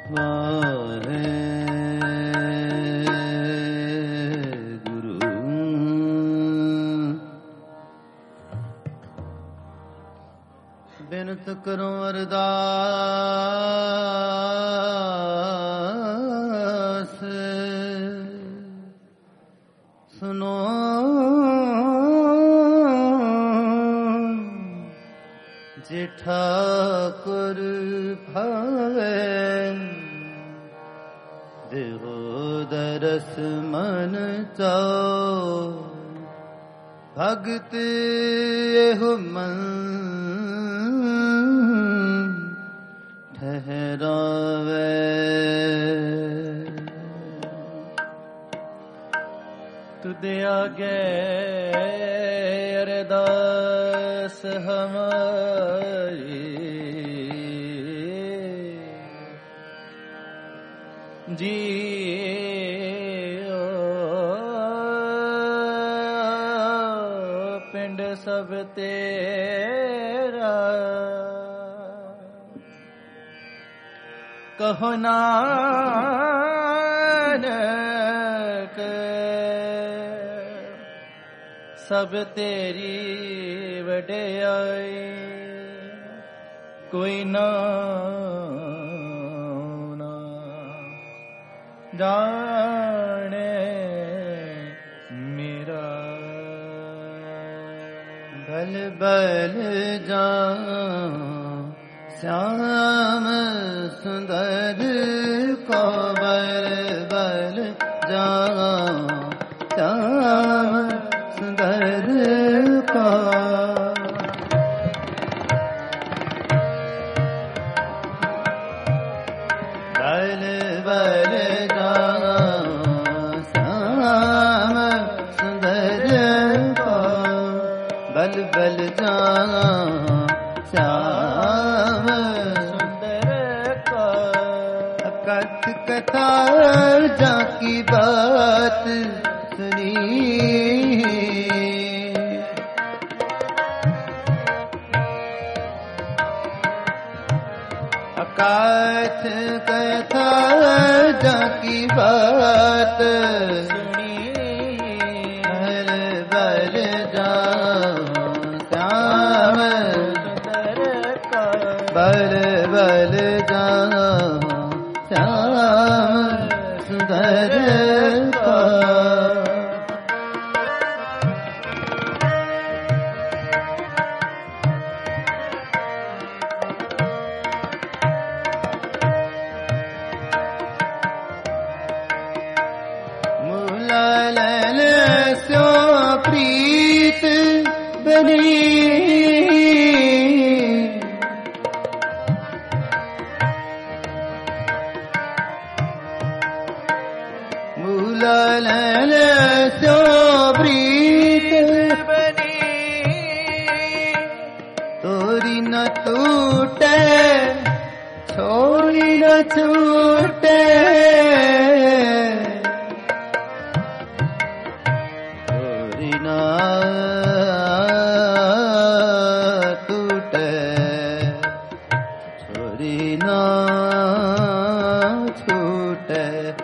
ਬਿਨਤ ਕਰੋ ਅਰਦਾਸ ਸੁਨੋ ਜੇ ਠਾਕੁਰ ਭਾਵੇ ਦੇਹੋ ਦਰਸ ਮਨ ਚਾਓ ਭਗਤ ਇਹੋ ਮਨ ਠਹਿਰਾਵੇ ਤੁਦੇ ਆਗੇ ਅਰਦਾਸ ਹਮਾਰੀ ਜੀਓ ਪਿੰਡ ਸਭ ਤੇਰਾ ਕਹੋ ਨਾਨਕ ਸਭ ਤੇਰੀ ਵਡਿਆਈ ਕੋਈ ਨਾ ਜਾਣੇ ਮੇਰਾ ਬਲ ਬਲ ਜਾ श्याम सुंदर को बल बल जा श्याम सुंदर को बल बल जा श्याम सुंदर को बल बल जा श्याम कथा जाकी बात सुनी अकाथ कथा जाकी बात सुनी हर बल जाओ श्याम बल बल जाओ श्याम सुंदर का मूला लल सो प्रीत बनी लल सो प्रीत बनी तोरी न टूटे छोरी न छूटे तोरी न टूटे छोरी न छूटे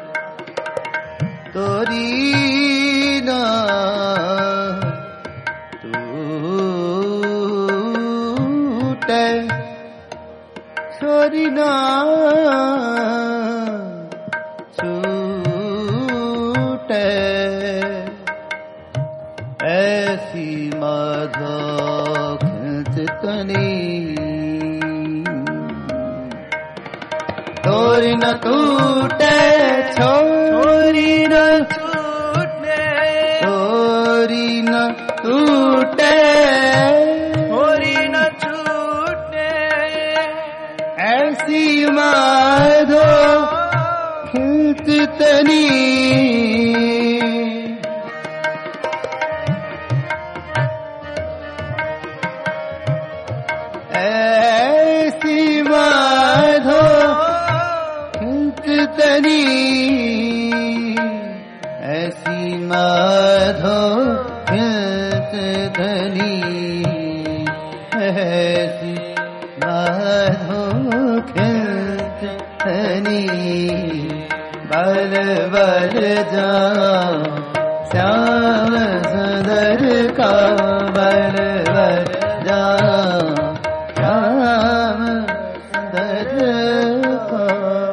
तोरी ना टूटे छोरी ना छूटे ऐसी माधो खिंचतनी तोरी न टूटे छोरी न छोरी न टूटे छोरी न छूटे ऐसी माधो खिंचतनी ऐसी माधो खिंचतनी ऐसी माधो खिंचतनी ऐसी माधो खिंचतनी बल बल जाओ श्याम सुंदर का बल बल जाओ श्याम सुंदर का।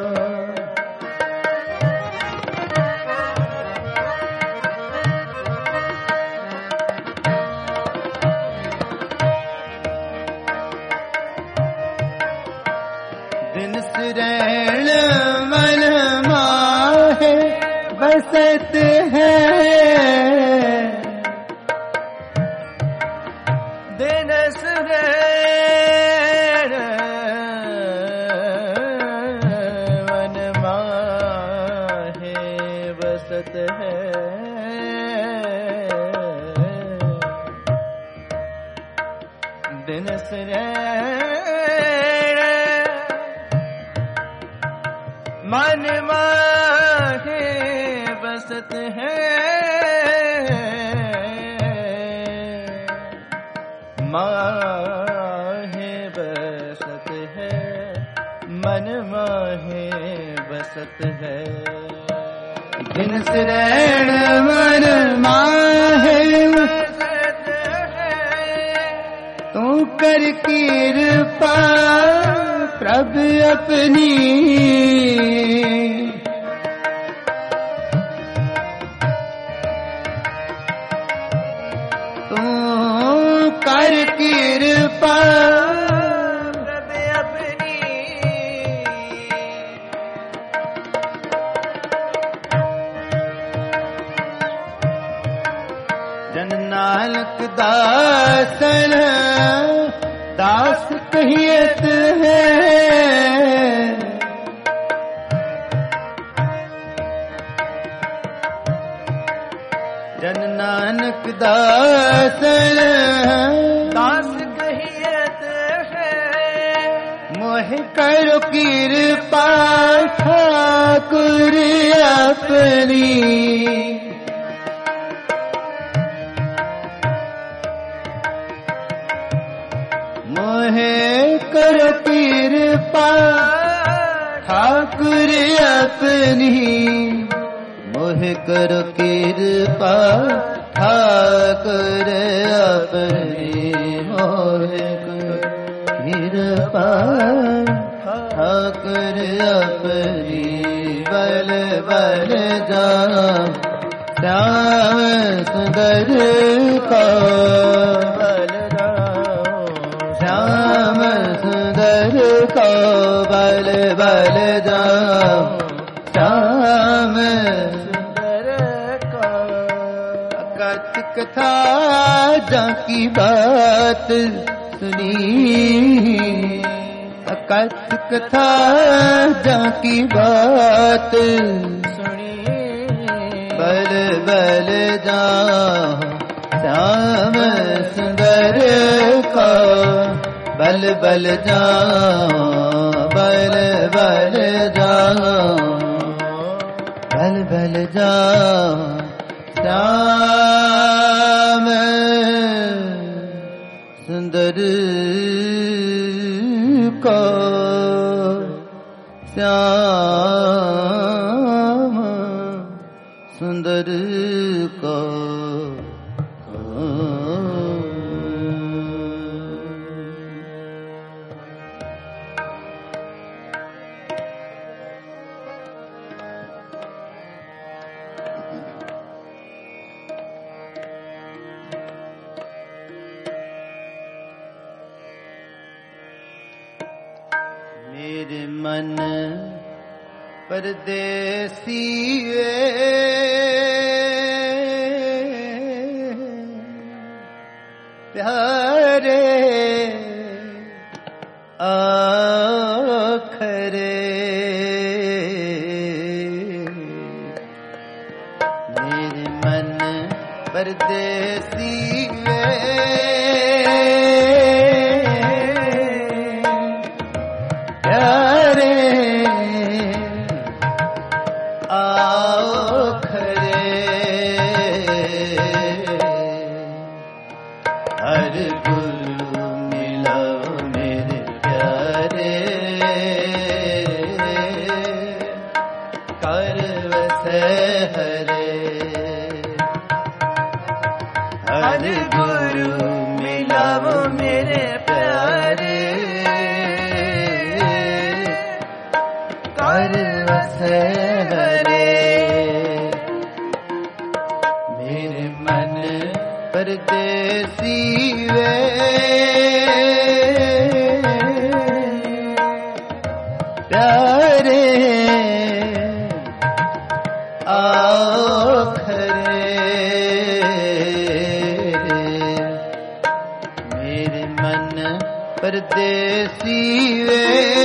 दिन सुरैण मन माहे बसत है, दिन सुरैण मन माहे बसत है, दिन सुरैण मन माहे बसत है, माहे बसत है, मन माहे बसत है। दिन सुरैण मन माहे बसत है, तू कर कृपा प्रभु अपनी, तू कर कृपा प्रभु अपनी, जन नानक दासन दास कहियत है, जन नानक दासन दास कहियत है, मोह करो कृपा ठाकुर अपनी, मोहे करो कृपा ठाकुर अपनी, मोहे करो कृपा ठाकुर अपनी, मोहे करो कृपा ठाकुर अपनी। बल बल जाओ श्याम सुंदर का बल जाओ श्याम सुंदर को बल बल जाओ श्याम सुंदर का। अकथ कथा जाकी बात सुनी, अकथ कथा जाकी बात सुनी, बल बल जाओ श्याम सुंदर को बल बल जाओ, बल बल जाओ, बल बल जाओ श्याम सुंदर को श्याम सुंदर को। मेरे मन परदेसी प्यारे आखरे, मेरे मन परदेसी प्यारे आओ खरे, हर गुरु मिलो मेरे प्यारे, प्यारे आओ खरे मेरे मन परदेसी वे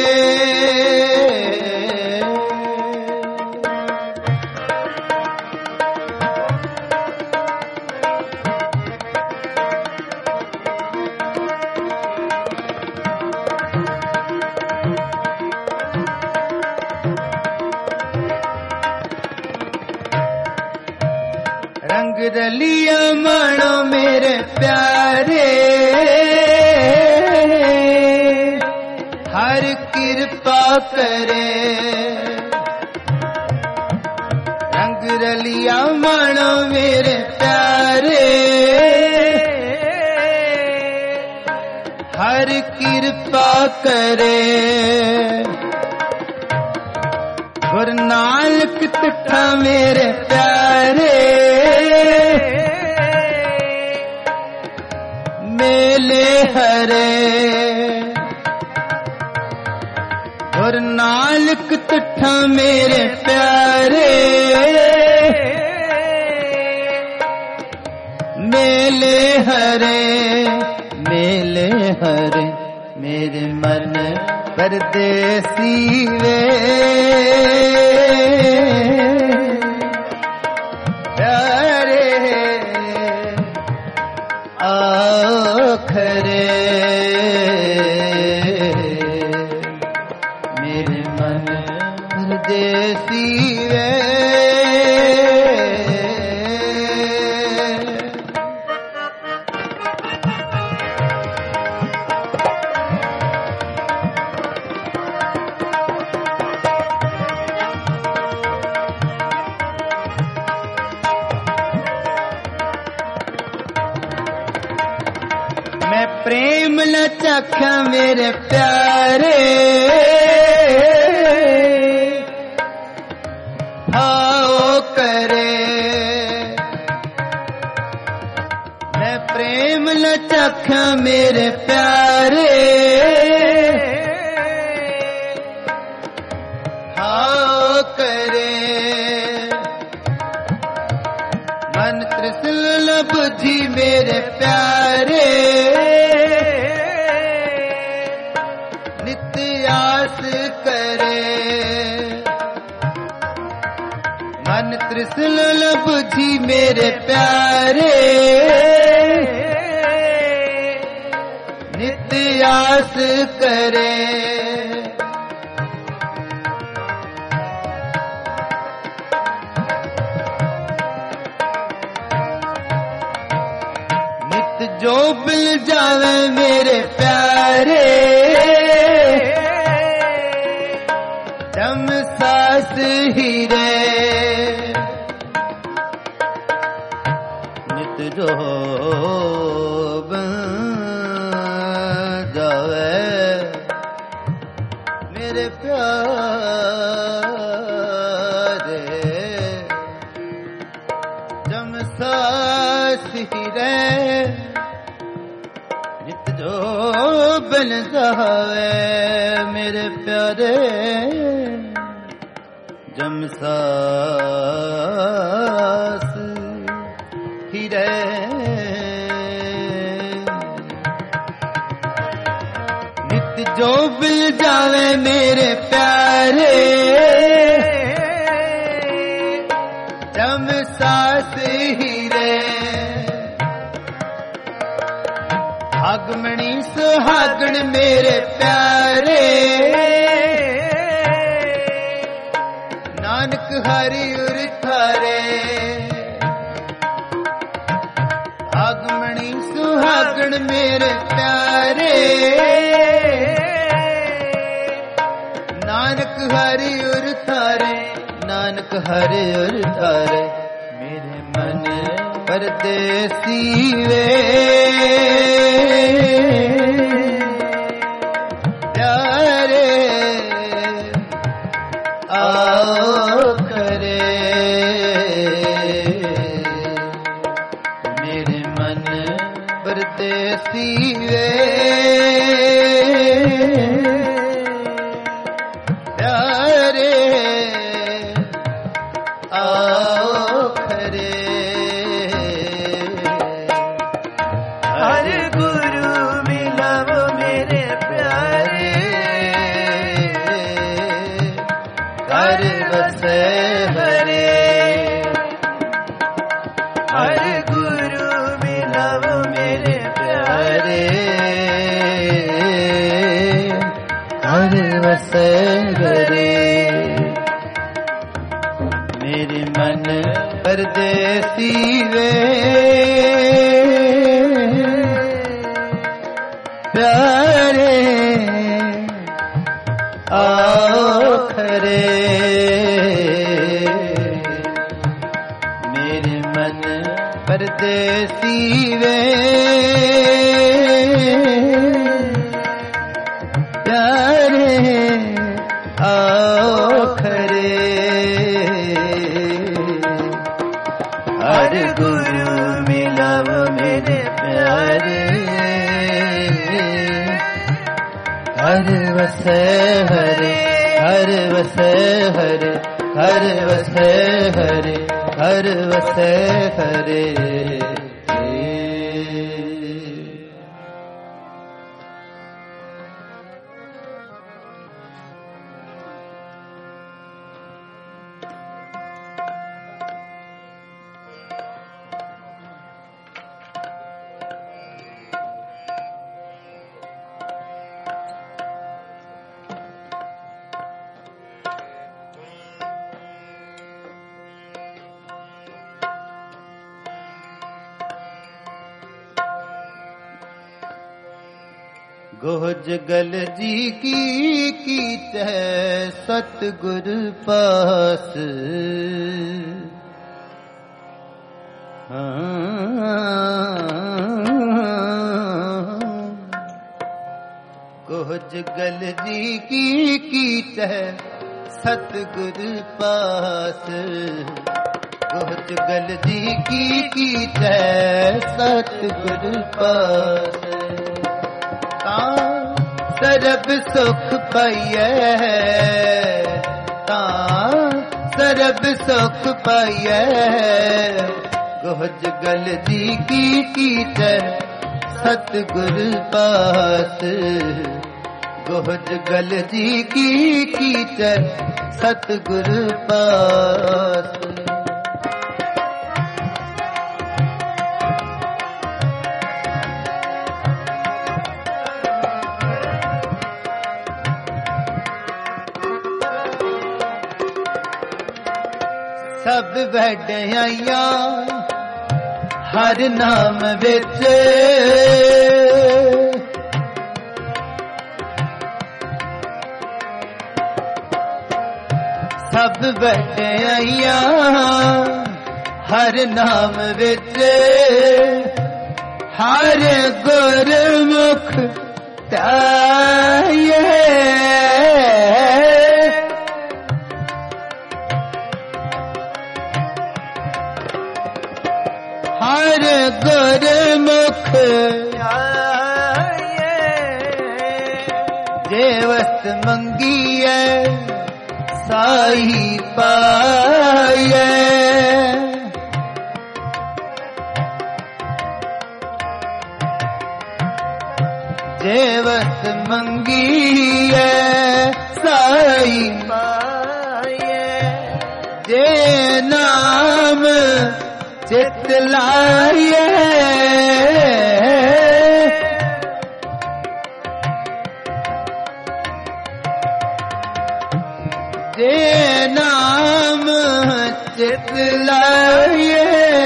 रंग रलिया मानो मेरे प्यारे हर कृपा करे रंग रलिया मानो मेरे प्यारे हर कृपा करे गुरु नानक तुठा मेरे प्यारे मेले हरे गुरु नानक तुठा मेरे प्यारे मेले हरे मेरे मन परदेसी वे प्यारे आओ खरे मेरे मन परदेसी वे मैं प्रेम न चखा मेरे प्यारे आओ करे मैं प्रेम न चखा मेरे प्यारे आओ करे मन तृष्ण बुद्धि मेरे प्यारे नित्य आस करे मन तृष्ण बुद्धि मेरे प्यारे नित्य आस करे जो बिल जावे मेरे प्यारे जम सास हीरे नित जो बिल जावे मेरे प्यारे जम सास हीरे नित जो बन जावे मेरे प्यारे जम सास हीरे नित जो बिल जावे मेरे प्यारे जम सास हीरे भागमणी सुहागण मेरे प्यारे नानक हरि उर थारे भागमणी सुहागण मेरे प्यारे नानक हरि उर थारे नानक हरि उर थारे मेरे मन परदेसी वे प्यारे आओ करे मेरे मन परदेसी वे वसै हरे। हर गुरु मिलाओ मेरे प्यारे, हर वसै हरे। मेरे मन परदेसी वे प्यारे आओ खरे। मेरे मन परदेसी वे प्यारे आओ खरे। हर गुरु मिलाओ मेरे प्यारे, हर वसै हरे, हर वसै हरे, हर वसै हरे, हर वसै हरे। गोज गल जी की कीचै सतगुर पास। गोज गल जी की कीचै सतगुर पास। गोज गल जी की कीचै सतगुर पास। सरब सुख पाइए, सरब सुख पाइए। गोज गल जी की कीचै सतगुर पास। गोज गल जी की कीचै सतगुर पास। सब वड्याइयां हर नाम विच। सब वड्याइयां हर नाम विच। हर गुरमुख ताये। हर गुरमुख जे वस्त मंगिए साई पाए। जे वस्त मंगिए साई पाए। जे नाम चित लाए। जे नाम चित लाए।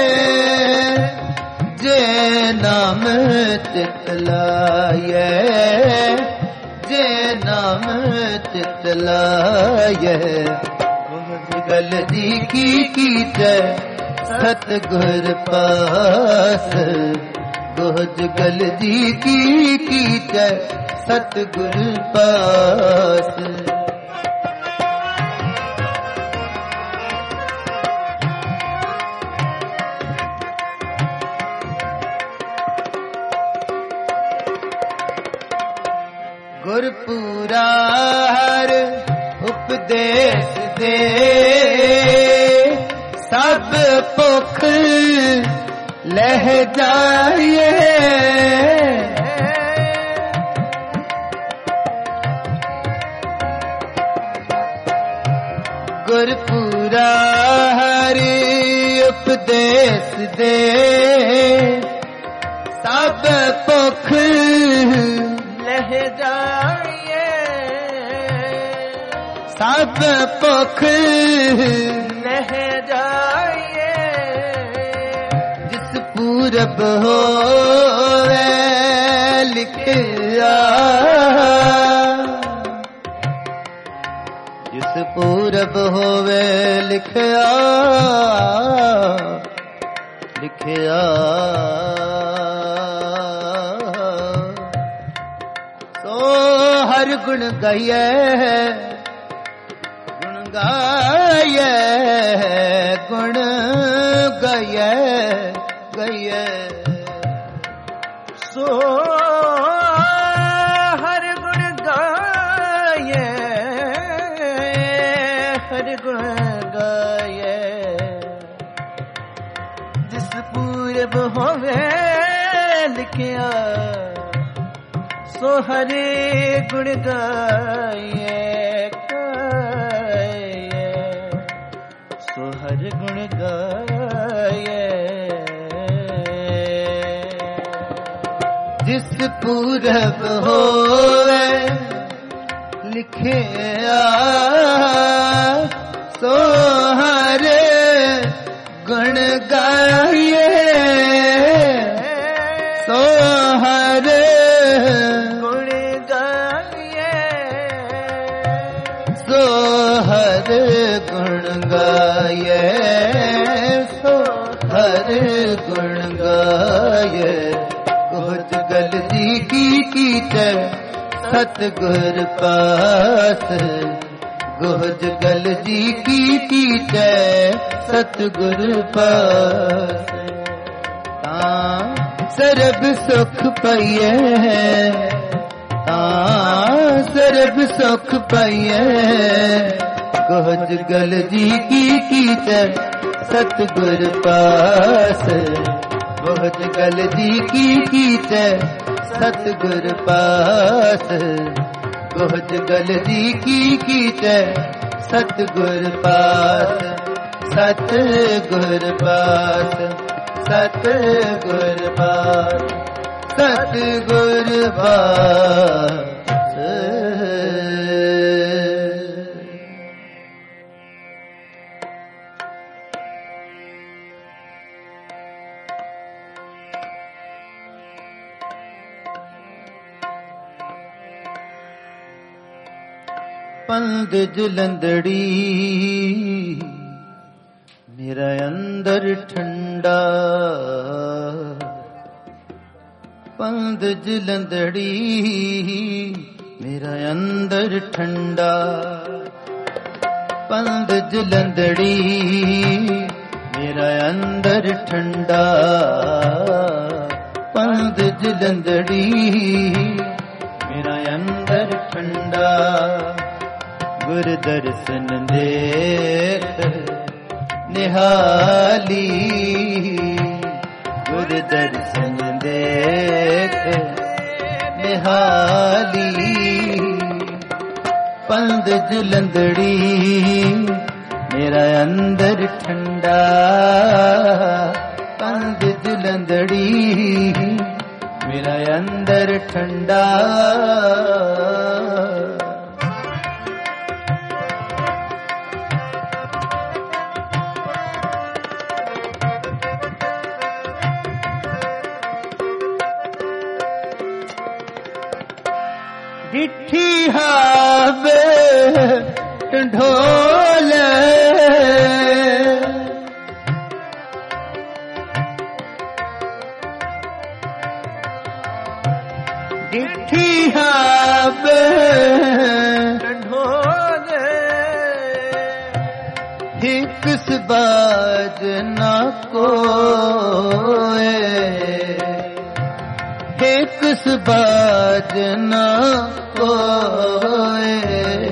जे नाम चित लाए। जे नाम चित लाए। गल जी की कीचै सतगुर पास। गोज गल जी की कीचै सतगुर पास। गुरपुरा हर उपदेश दे। सब पुख लह जाए। ਗੁਰਪੂਰਾ ਹਰਿ ਉਪਦੇਸ ਦੇ ਸਭ ਭੁਖ ਲਹਿ ਜਾਈਏ ਸਭ ਭੁਖ ਲਹਿ ਜਾਈਏ ਜਿਸ ਪੂਰਬ ਹੋਵੇ ਲਿਖਿਆ ਜਿਸ ਪੂਰਬ ਹੋਵੇ ਲਿਖਿਆ ਲਿਖਿਆ ਸੋ ਹਰ ਗੁਣ ਗਾਈਐ ਗੁਣ ਗਾਈਐ ਗੁਣ ਗਾਈਐ ਗਾਈਐ ਸੋ ਹਰ ਗੁਣ ਗਾਈਐ ਹਰ ਗੁਣ ਗਾਈਐ ਜਿਸ ਪੂਰਬ ਹੋਵੇ ਲਿਖਿਆ ਸੋ ਹਰੇ ਗੁਣ ਗਾਈਐ ਗਾਈਐ ਸੋ ਹਰ ਗੁਣ ਗਾਈਐ ਜਿਸ ਪੂਰਬ ਹੋਵੇ ਲਿਖਿਆ ਸੋ ਹਰ ਗੁਣ ਗਾਈਏ ਸੋ ਹਰ ਗੁਣ ਗਾਈਏ ਸੋ ਹਰ ਗੁਣ ਗਾਈਏ ਸੋ ਹਰ ਗੁਣ ਗਾਈਏ ਕੁਝ ਗਲ ਜੀ ਕੀ ਕੀਟੈ ਸਤਿਗੁਰ ਪਾਸ ਗੁਹਜ ਗਲ ਜੀ ਕੀ ਕੀਟੈ ਸਤਿਗੁਰ ਪਾਸ ਤਾਂ ਸਰਬ ਸੁਖ ਪਾਈਐ ਤਾਂ ਸਰਬ ਸੁਖ ਪਾਈਐ ਗੁਹਜ ਗਲ ਜੀ ਕੀ ਕੀਟੈ ਸਤਿਗੁਰ ਪਾਸ ਗੁਹਜ ਗਲ ਜੀ ਕੀ ਕੀਟੈ ਸਤਿਗੁਰ ਪਾਸ ਗੁਹਜ ਗਲ ਜੀ ਕੀ ਕੀਟੈ ਸਤਿਗੁਰ ਪਾਸ ਸਤਿਗੁਰ ਪਾਸ ਸਤਿਗੁਰ ਪਾਸ ਸਤਿਗੁਰ ਪਾਸ ਪੰਦ ਜਲੰਦੜੀ ਮੇਰਾ ਅੰਦਰ ਠੰਡਾ ਪੰਦ ਜਲੰਦੜੀ ਮੇਰਾ ਅੰਦਰ ਠੰਡਾ ਪੰਦ ਜਲੰਦੜੀ ਮੇਰਾ ਅੰਦਰ ਠੰਡਾ ਪੰਦ ਜਲੰਦੜੀ ਮੇਰਾ ਅੰਦਰ ਠੰਡਾ ਗੁਰ ਦਰਸ਼ਨ ਦੇਖ ਨਿਹਾਲੀ ਗੁਰ ਦਰਸ਼ਨ ਦੇਖ ਨਿਹਾਲੀ ਪੰਦ ਜਲੰਦੜੀ ਮੇਰਾ ਅੰਦਰ ਠੰਡਾ ਪੰਦ ਜਲੰਦੜੀ ਮੇਰਾ ਅੰਦਰ ਠੰਡਾ ਡਿੱਠੀ ਹਾਵੇ ਢੋਲ ਡਿੱਠੀ ਹਾਵੇ ਢੋਲ ਇੱਕ ਸਬਾਜ ਨਾ ਕੋਏ ਇੱਕ ਸਬਾਜ ਨਾ ਕੋਏ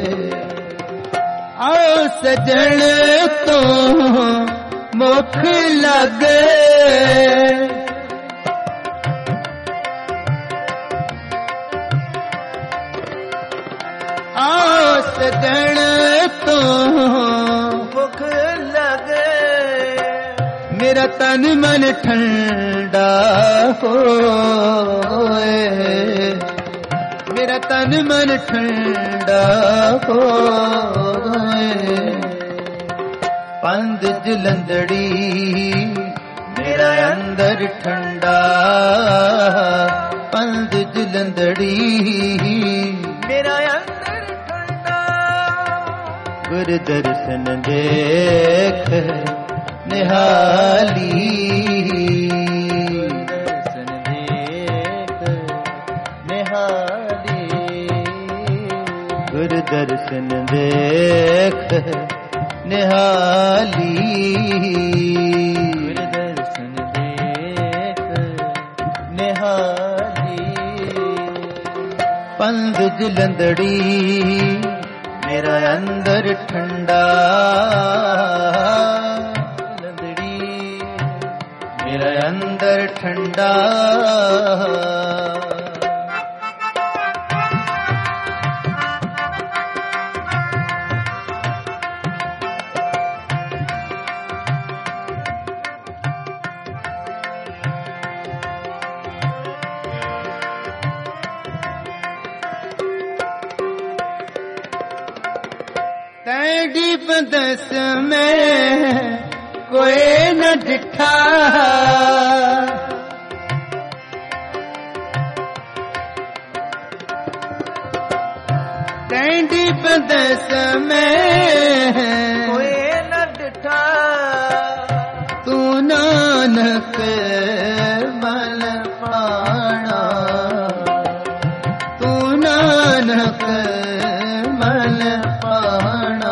ਆਓ ਸਜਣ ਤੋਂ ਮੁਖ ਲੱਗੇ ਆਓ ਸਜਣ ਤੋਂ ਭੁੱਖ ਲਗੇ मेरा तन मन ठंडा होए मेरा तन मन ठंडा होए पंध जलंधड़ी मेरा अंदर ठंडा पंध जलंधड़ी मेरा अंदर ठंडा गुर दर्शन देख निहाली दर्शन देख निहाली गुर दर्शन देख निहाली गुर दर्शन देख निहाली पंध जलंधड़ी मेरा अंदर ठंडा मेरा अंदर ठंडा तेरी बदस में कोई न दिखा तेरी बदस में कोई न डिठा तू नानक मल पाना तू नानक मल पाना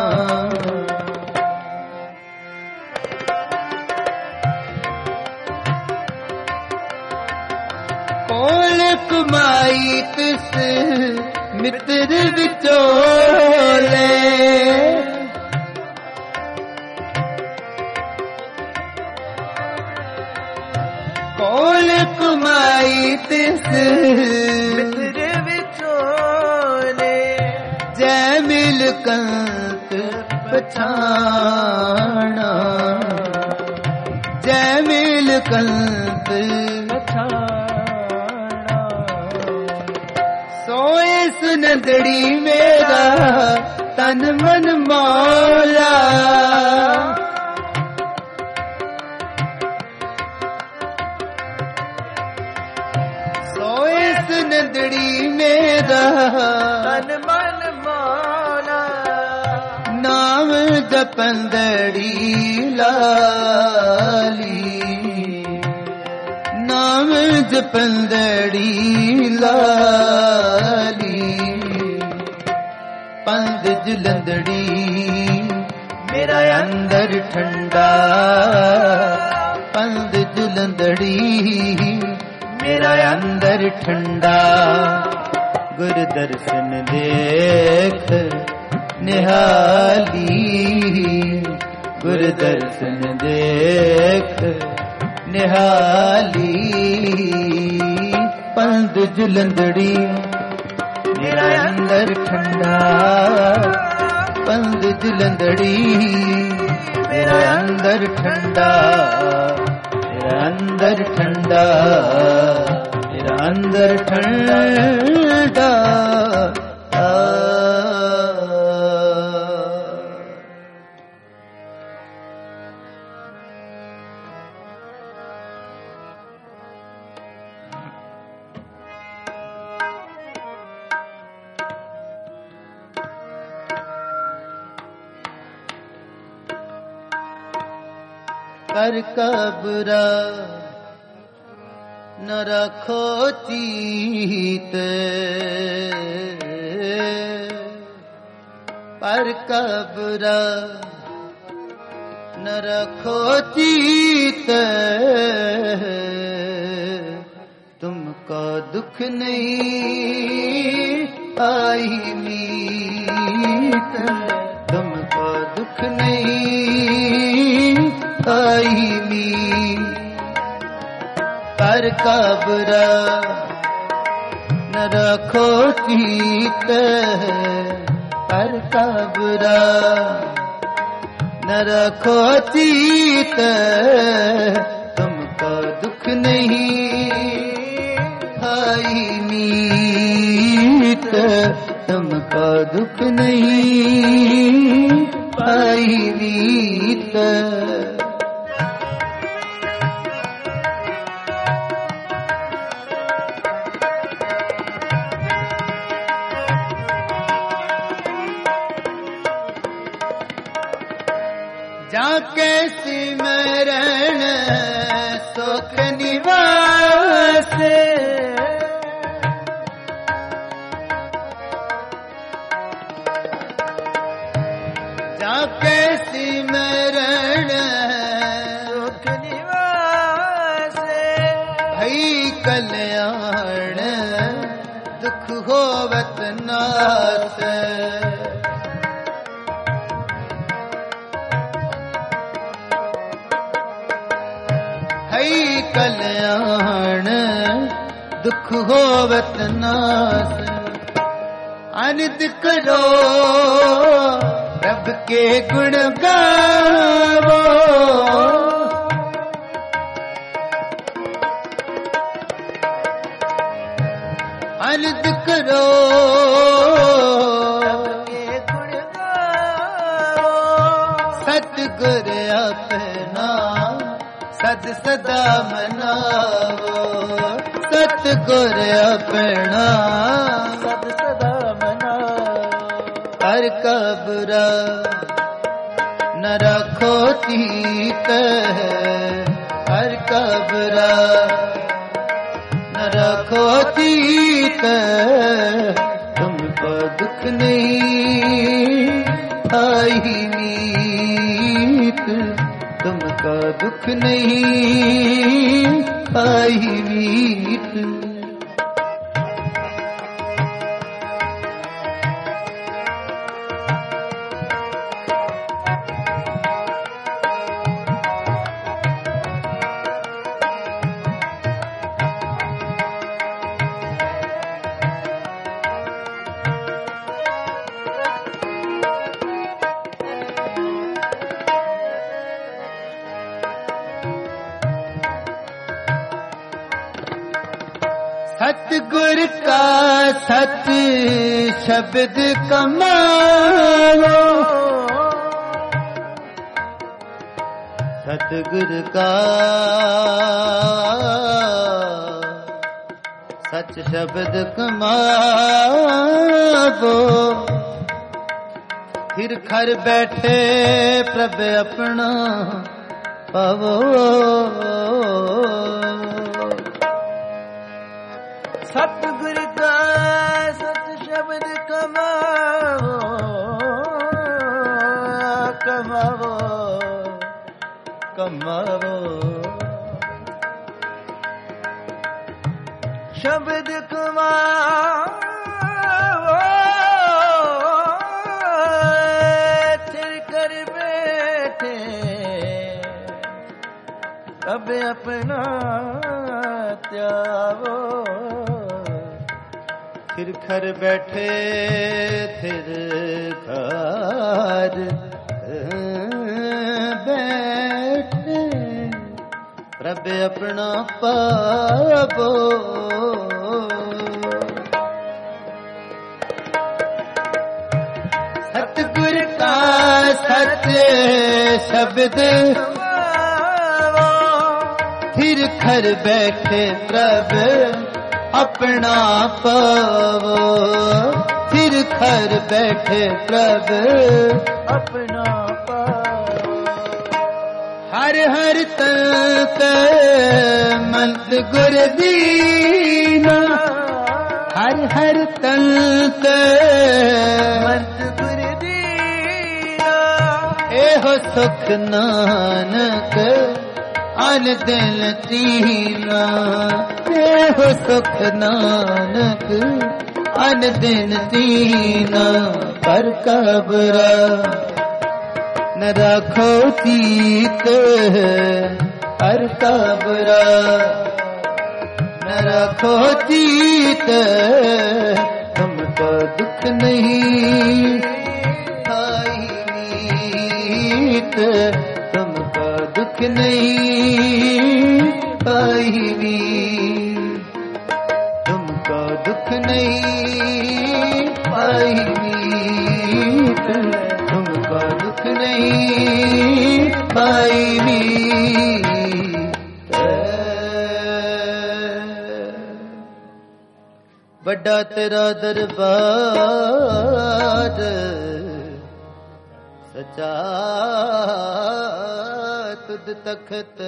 कोल कमाई तिस मित्र विचोले कोल कमाई तिस मित्र विचोले जय मिल कंत पछाना जय मिल कंत सोए सुनदड़ी मेरा तन मन मौला सोए सुनदड़ी मेरा तन मन मौला नाम जपंदड़ी लाली नाम जपंदड़ी लाली पंध जलंधड़ी मेरा अंदर ठंडा पंध जलंधड़ी मेरा अंदर ठंडा गुर दर्शन देख निहाली गुर दर्शन देख निहाली पंध जलंधड़ी मेरा अंदर ठंडा पंध जलंधड़ी मेरा अंदर ठंडा मेरा अंदर ठंडा मेरा अंदर ठंडा कर का बुरा न रखो चीत पर का बुरा न रखो चीत तुमको दुख नहीं आई मीत तुमको दुख नहीं आई मीत पर का बुरा न रखो चीत पर का बुरा न रखो चीत, तुमको दुख नहीं खाई मीत, तुमको दुख नहीं खाई मीत। जाके सिमरन सुख निवास, जाके सिमरन सुख निवास, भई कल्याण दुख होवत नास। हई कल्याण दुख होवत नास। अनित करो रब के गुण गावो, अनित करो रब के गुण गावो, सतगुर अपना सद सदा मनावो, सतगुर अपना सद सदा मनावो। हर का बुरा न रखो तीत, हर का बुरा न रखो तीत, तुमको दुख नहीं आई मीत, तुमका दुख नहीं आई मीत। सतगुर का सत शब्द कमाओ, सतगुर का सच शब्द कमाओ। फिर घर बैठे प्रभ अपना पावो, सतगुर का सत शब्द कमाओ, कमाओ कमाओ। शब्द कमाओ, फिर कर बैठे अब अपना त्यागो। फिर घर बैठे फिर घर बैठे प्रभ अपना पावो। सतगुर का सत्य शब्द फिर घर बैठे प्रभ अपना पावो। फिर घर बैठे प्रभ अपना पावो। हर हर तन मंत गुर दीना, हर हर तन मंत गुर दीना। एहो सुख नानक अन दिल तीना, एहो सुख नानक अन दिन तीना। पर कबरा न रखो चीत, हर कबरा न रखो चीत। तुमको दुख नहीं आई मीत, दुख नहीं पाई मीत, तुमको दुख नहीं पाई मीत, तुमको दुख नहीं पाई मीत। बड़ा तेरा दरबार सचा तुद तखत,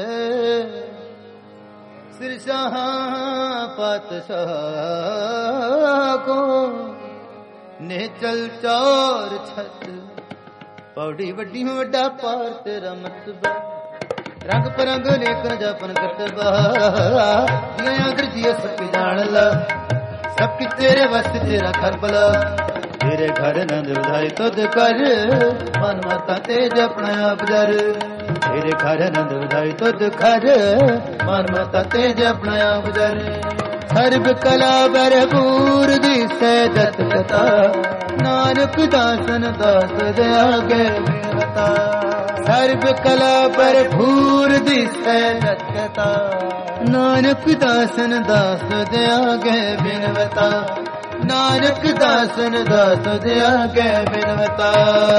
सिर शाह पातशाह को ने चल चौर छत। पौड़ी वड्डी हूँ वड्डा पार तेरा मतबा, रंग परंग नेक जपन करतबा। जिया जियो सब जान ला, सब कि तेरे वस तेरा घर भला। तेरे घर नंद बधाई तुद कर, मन माता तेज अपना आप जर। तेरे घर नंद बधाई तुद कर, मन माता तेज अपना आप जर। सर्ब कला भरपूर दिसै दत कथा, नानक दासन दास दया गे बिनवता। सर्ब कला भरपूर दिसै दत कथा, नानक दासन दास दया गे बिनवता। नानक दासन दास दया गे बिनवता।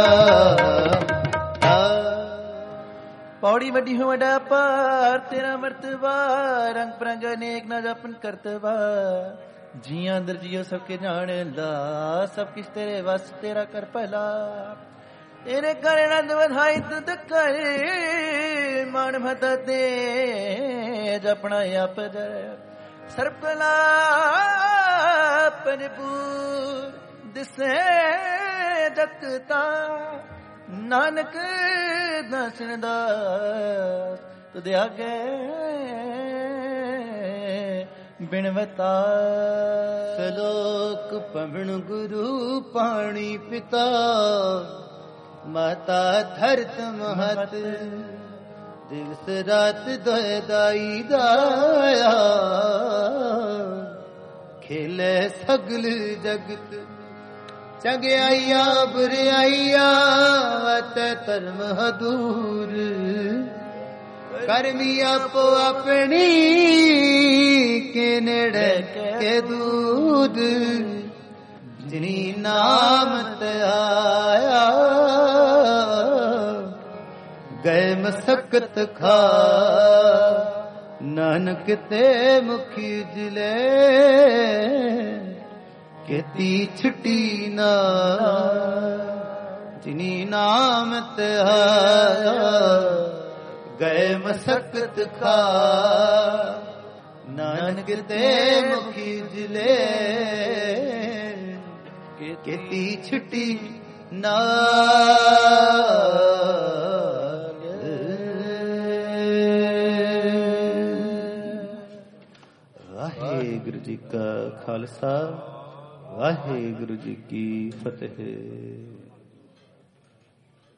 पौड़ी वड्डी हो वड्डा पार तेरा मर्तबा, रंग परंग अनेक न जपन करतबा। जिया अंदर जियो सबके जाने ला, सब किस तेरे वस तेरा कर भला। तेरे कर नंद बधाई तुद कर, मान भता तेज अपना आप जर। सर्व कला परिपूर दिसे जगता, नानक दासन दास तुद आगे बिनवता। सलोक पवन गुरु पाणी पिता, माता धरत महत। दिवस रात दोय दाई दाया, खेले सगल जगत। चंगियाइया बुराइया ते धर्म हदूर, करमी आपो अपनी के नेड़े के दूध। जिनी नाम ते आया, गए मसकत खा। नानक ते मुखी जिले, केती छुट्टी ना। जिनी नाम ते आया, गए मसकत खा। नानक ते मुखी जिले, केती छुट्टी ना। वाहेगुरु जी का खालसा, वाहेगुरु जी की फतेह।